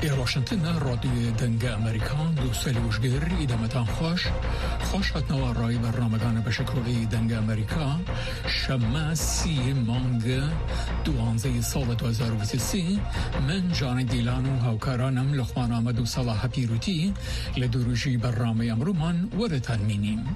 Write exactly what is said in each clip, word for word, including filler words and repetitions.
إلى واشنطن راديو دنگ أمريكان دو سلوشگر إدامتان خوش خوش هتنوار رای برنامگان بشکلی دنگ أمريكا شما سی مانگ دوانزه سال دو هزار و بیست و سه من جان دیلان و هاوکارانم لخوان آمد و صلاح پیروتی لدروجی برنامه امرومان ورتان مینیم.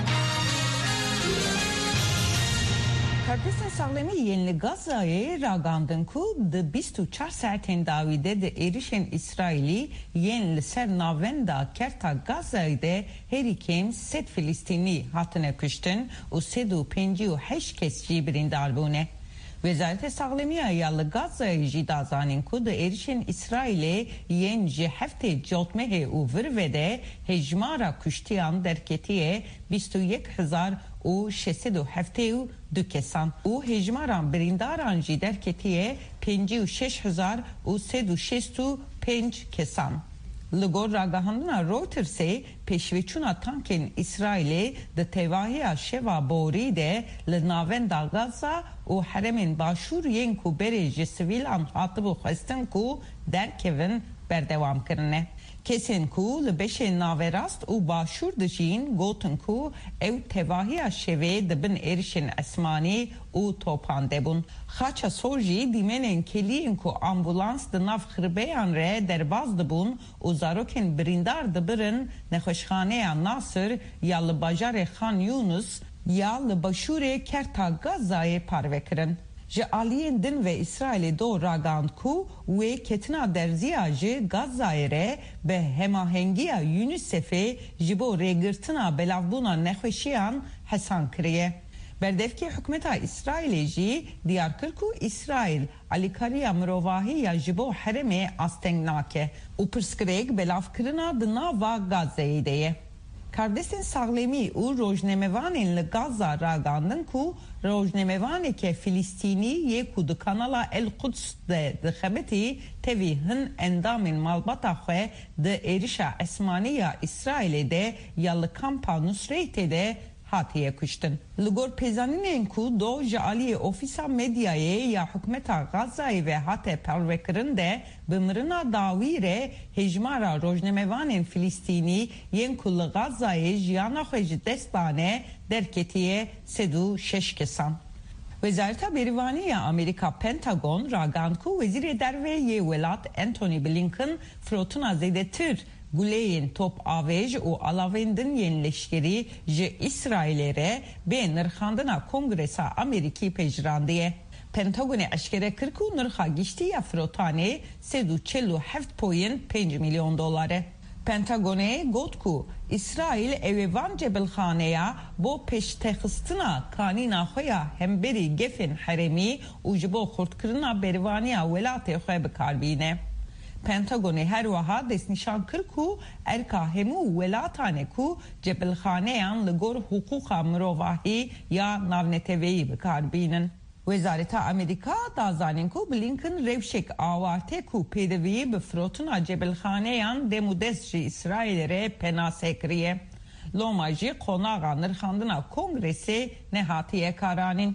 Kurdistan Sağlamı Yeni Gazze'ye ragandın ku de بیست و چهار saatin davide de erişen İsraili yeni ser navenda kerta Gazze'de herikem set Filistini hatine kuştun u sedu penci u heş kes cibirin darbune. Vezaret Sağlamı'ya yalı Gazze'ye jidazanin ku de erişen İsrail'e yeni hafte jotmehe u virvede hecmara kuştiyan derketiye بیست و یک هزار او ششصد و هفتاد و دو کسان او هجماران برینداران جی درکتیه پنجاه و شش هزار و صد و شصت و پنج کسان. لگور راگاهاندنا رویترسه پیشویچونا تانکن اسرائیل ده تواهی شوا بوری ده لناوندا غزه و حرمین باشور ین کو بریج سویلان حاطبو خستن کو درکوین بردوام کرنه. Kesin ku lebeşe naverast u başur dışin gotun ku ev tevahiya şeve dibin erişin esmani u topan debun. Xaça sorji dimenen keliyin ku ambulans de nav xırbeyan re derbaz dibun u zaroken birindar dibirin nexoşxaneya Nasır ya li bajare Xan Yunus ya li başure kerta Gazze'ye parvekirin. Ji aliyen din ve İsrail'e do ragand ku ve ketina derziya ji Gazze'ye be hemahengiya UNICEF'e jibo regirtina belavbuna nexweşiyan hesan kiriye. Berdevki hükümeta İsrail'e ji diyar kir ku İsrail alikariya mirovahi ya jibo hereme astengnake u pirskirek belavkirina dina va Gazze'ye deye. Kurdistan Sağlamı u rojnemevanin li Gazze ragandın ku rojnemevane ke Filistini ye ku de kanala El Quds de de xebeti tevi hin endamin malbata xwe de erişa esmaniya İsrail'e de yalı kampa Nusret'e de hatiye kuştun. Ligor pezaninen ku do jaliye ofisa medyaya ya hükümeta Gazze'ye ve hate pervekirin de bimrina davire hejmara rojnemevanin Filistini yen kullu Gazze'ye jiyana xweci destane derketiye sedu şeş kesan. Wezareta Berivaniya Amerika Pentagon ragan ku vezir derve ye velat Anthony Blinken frotuna zedetir Guleyin top avej u alavendin yenileşkeri ji İsrail'e be nırxandına kongresa Ameriki pejrandiye. Pentagon'e aşkere kırk u nırxa gişti ya frotane sedu çellu heft poyin penc milyon doları. Pentagon'e gotku İsrail evevan cebelxaneya bo peştexistina kanina xoya hemberi gefen haremi u jibo xurtkirina berivaniya velate xoya bikarbine. Pentagon'e her vaha desnişan kır ku erka hemu velatane ku cebelxaneyan ligor hukuka mirovahi ya navneteveyi bikarbinin. Wezareta Amerika dazanin ku Blinken revşek avarte ku pedeviyi bifrotuna cebelxaneyan demudesci İsrail'e penasekriye. Lomaji konağa nırxandına kongresi nehatiye karanin.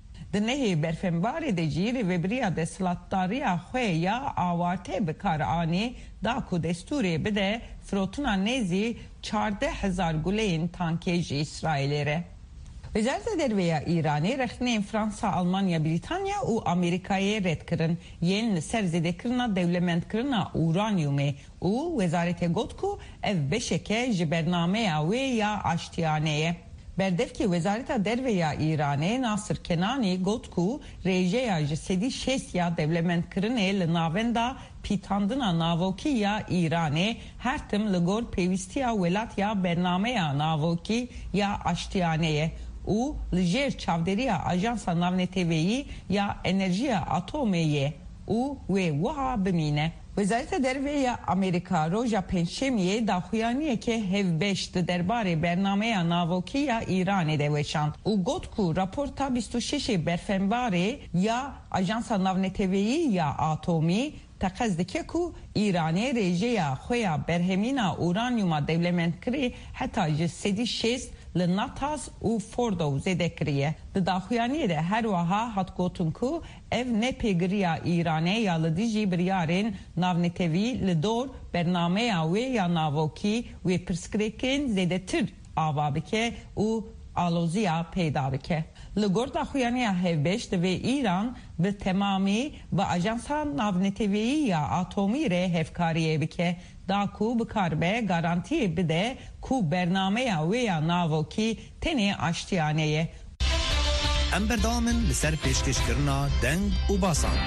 Dnehi berfembar edeci revebriya deslattariya xwe ya avarte bikar ani da ku desturi bide frotuna nezi çarde hezar guleyin tankeci İsrail'e. Wezareta derveya İran'ı rexneyn Fransa, Almanya, Britanya u Amerika'ya red kirin yen serzedekirina devlementkirina uranyume u wezarete gotku ev beşeke ji bernameya ve ya aştiyaneye. Berdevki Wezareta Derveya İran'e Nasır Kenani gotku rejeya ji sedi şes ya devlementkirine li navenda pitandına navoki ya İran'e her tim ligor pevistiya velat ya bernameya navoki ya aştiyaneye. U lijer çavderiya ajansa navneteveyi ya enerjiya atomeye u ve vaha bimine. Wezareta Derveya Amerika roja penşemiye da xuyaniye ke hev beş de derbare bernameya navoki ya İran'e deveşan. U gotku raporta بیست و شش berfembare ya ajansa navneteveyi ya atomi تقصد ku İran'e rejeya xoya berhemina uranyuma devlementkiri hatta ji sedi şest لناتاس و فوردو زده کریه داخویانی ده هر وها هات گوتن کو ev ne pegriya İran'e yalı diji biryarın navnetevi lidor bernameye ve ya navoki ve perskrekin zedetir avabike u aloziya peydabike. Ligor daxuyaniya hevbeş ve İran ve temami ve ajansa navnetevi ya atomi re hevkariye bike da ku bikarbe garanti bide ku bernameye ve ya navoki teni aştiyaneye. ام بردامن لسر پیشکش کرنا دنگ و باسان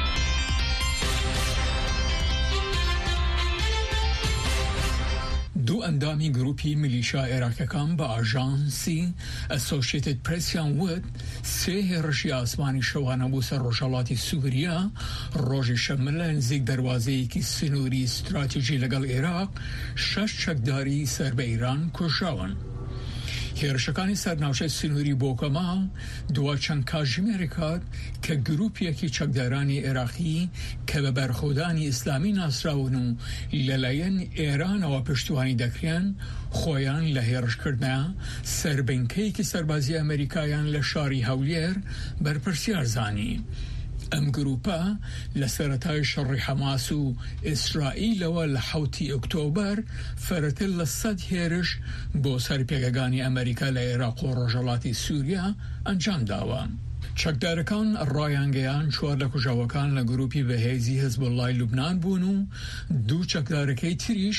دو اندامی گروپی میلیشیا عراقیان با آژانسی اسوسییتد پرس یان ود سه هرشی آسمانی شوانه بو سر روشالاتی سوریه روژ شمال نزدیک دروازه‌ای که سنوری استراتژی لگل عراق شش چکداری سر به ایران کشاون. هێرشەکانی سەرناوچەی سنووری بۆ کەماڵ دووە چەند کاتژمێرێکات کە گروپیەکی چەکدارانی عێراقی کە بە بەرخۆدانی ئیسلامی ناسراون و لەلایەن ئێرانەوە پشتیوانی دەکرێن خۆیان لە هێرشکردنە سەربنکەیەکی سەربازی ئەمریکایان لە شاری هەولێر بەرپرسیار زانی. ئەم گروپە لە سەرەتای شەڕی حەماس و ئیسرائیلەوە لە حوتی ئۆکتۆبەر فەرەتر لە سەد هێرش بۆ سەرپێگەکانی ئەمریکا لە عێراق و ڕۆژهەڵاتی سووریا ئەنجام داوە. چەکدارەکان ڕایانگەیان چوار لە کوژاوەکان لە گروپی بەهێزی حیزبوڵڵای لوبنان بوون و دوو چەکدارەکەی تریش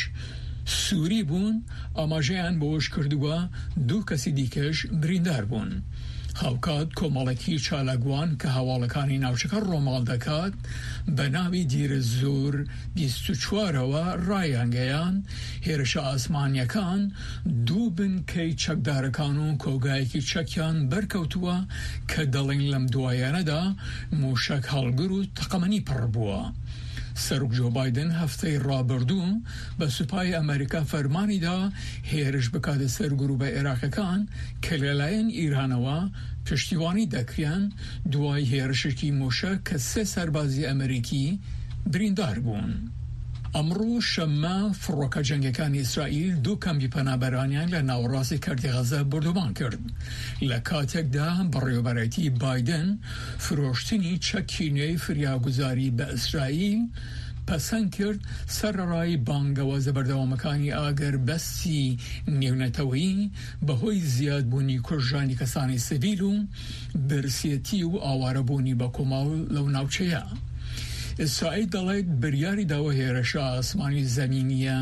سووری بوون ئاماژەیان بۆش کردووە دوو کەسی دیکەش بریندار بوون. هاوکات کۆمەڵێکی چالاگوان کە هەواڵەکانی ناوچەکە ڕۆماڵ دەکات بە ناوی دیرە زۆر بیست و چوارەوە ڕایانگەیان هێرشە ئاسمانیەکان دوو بنکەی چەکدارەکان و کۆگایەکی چەکیان بەرکەوتووە کە دەڵێن لەم دوایانەدا موشک هەڵگر و تەقەمەنی پڕ بووە. سەرۆک جۆ بایدن هەفتەی ڕابردوو بە سوپای ئەمریکا فەرمانیدا هێرش بکاتە سەر گروپە عێراقیەکان کە لەلایەن ئیرانەوە پشتیوانی دەکرێن دوای هێرشێکی موشە کە سێ سەربازی ئەمریکی بریندار بوون. ئەمڕۆ شەممە فڕۆکە جەنگەکانی ئیسرائیل دوو کەمپی پەنابەرانیان لە ناوەڕاستی کەرتی غەزە بردومان کرد لە کاتێکدا بەڕێوەبەرەتی بایدن فرۆشتنی چەکی نوێی فریاگوزاری بە ئیسرائیل پەسەند کرد سەرڕای بانگەوازە بەردەوامەکانی ئاگەر بەستی نێونەتەوەیی بەهۆی زیادبوونی کوژانی کەسانی سڤیل و برسێتی و ئاوارەبوونی بە کۆمەڵ لەو ناوچەیە. ئیسرائیل دەڵێت بریاری داوە هێرشە ئاسمانی زەمینیە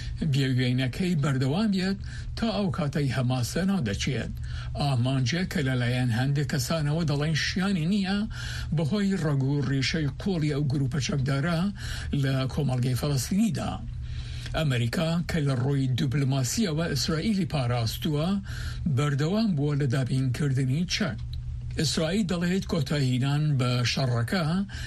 بێوێنەکەی بەردەوام بێت تا ئەو کاتەی هەماسە ناو دەچێت. ئامانجە کە لەلایەن هەندێک کەسانەوە دەڵێن شیانی نییە بەهۆی ڕەگ و ڕێشەی قۆڵی ئەو گروپە چەکدارە لە کۆمەڵگەی فەڵەستینیدا. ئەمریکا کە لە ڕۆی دیپلۆماسیەوە ئیسرائیلی پاراستووە بەردەوام بووە لە دابینکردنی چەک. ئیسرائیل دەڵێت کۆتاییدان بە شەڕەکە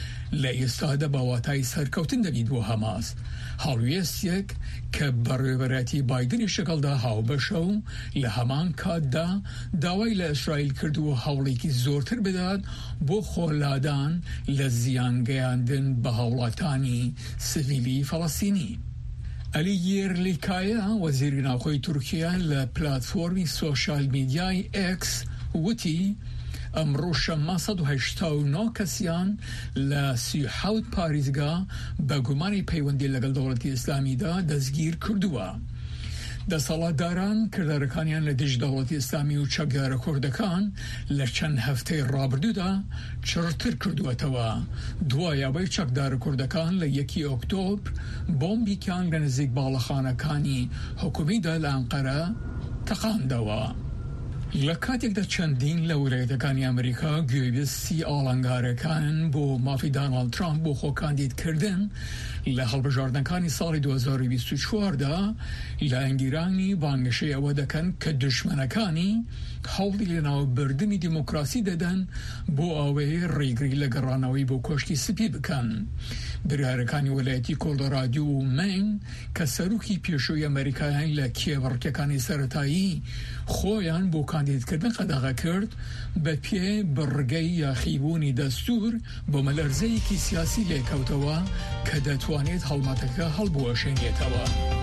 لە ئێستادا بەواتای سەرکەوتن دەبیت بۆ هەماس هەڵوێستێک کە بەڕێوەبەرەتی بایدنی شەکەڵدا هاوبەشە و لە هەمان کاتدا داوای لە ئیسرائیل کردووە هەوڵێکی زۆرتر بدات بۆ خۆلادان لە زیانگەیاندن بە هەوڵاتانی سڤیلی فەڵەستینی. ئەلی یێرلیکایە وەزیری ناوخۆی تورکیا لە پلاتفۆرمی سۆشال میدیای ئێکس وتی ئەمڕۆ شەممە سەد و هەشتا و نۆ کەسیان لە سی و حەوت پاریزگا بە گومانی پەیوەندی لەگەڵ دەوڵەتی ئیسلامیدا دەستگیر کردووە. دەسەڵاتداران کردارەکانیان لە دژ دەوڵەتی ئیسلامی و چەکدارە کوردەکان لە چەند هەفتەی ڕابردوودا چڕتر کردووەتەوە دوایەوەی چەکدارە کوردەکان لە یەکی ئۆکتۆبر بۆمبێکیان لە نزیک باڵەخانەکانی حکومیدا لە ئەنقەرە تەقاندەوە. لە کاتێکدا چەندین لە ویلایەتەکانی ئەمریکا گوێبیستی ئاڵنگارەکان بۆ مافی داناڵد ترامپ بۆ خۆکاندیدکردن لە هەڵبژاردنەکانی ساڵی دوو هەزار و بیست و چواردا لە ئەنگیرانی بانگەشەی ئەوە دەکەن کە دژمنەکانی هەوڵی لەناوبردنی دیموکراسی دەدەن بۆ ئەوەی ڕێگری لە گەڕانەوەی بۆ کۆشتی سپی بکەن. بریارەکانی وەلایەتی کۆلۆرادۆ و مین کە سەرۆکی پێشووی ئەمریکایان لە کێوەڕکەکانی سەرەتایی خۆیان بۆ کاندیدکردن قەدەغە کرد بە پێ بڕگەی یاخیبوونی دەستور بۆ مەلەرزەیەکی سیاسی لێکەوتەوە کە دەتوانێت هەڵمەتەکە هەڵبوەشێنێتەوە.